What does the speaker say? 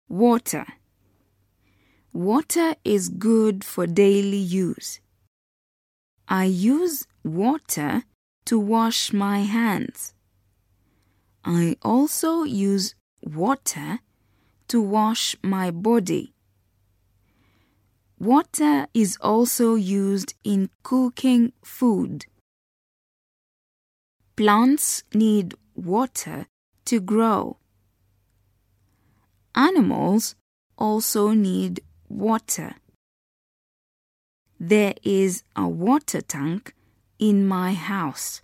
Water. Water is good for daily use. I use water to wash my hands. I also use water to wash my body. Water is also used in cooking food. Plants need water to grow. Animals also need water. There is a water tank in my house.